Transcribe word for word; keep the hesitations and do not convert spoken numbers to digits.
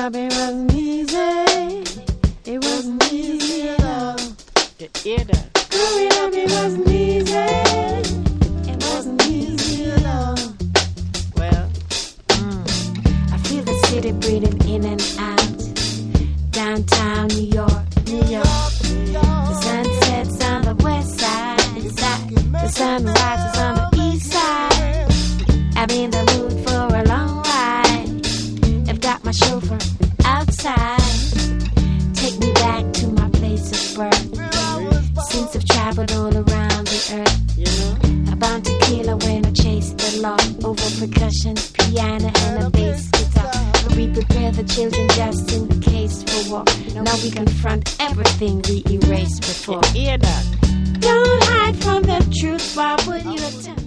up, it wasn't easy. It wasn't easy at all. You hear that? Growing up, it wasn't easy. It wasn't easy at all. Well, I feel the city breathing in and out. Downtown New York, New York. The sun sets on the west side. side. The sun rises on the east side. I'm in the mood for a long ride. I've got my chauffeur outside. Take me back to my place of birth. Since I've traveled all around the earth. you know, I bound tequila when I chased the law. Over percussion, piano, and a bass guitar. We prepare the children just in case for war. Now we confront everything we erased before. you hear that? Don't hide from the truth. Why would you attempt?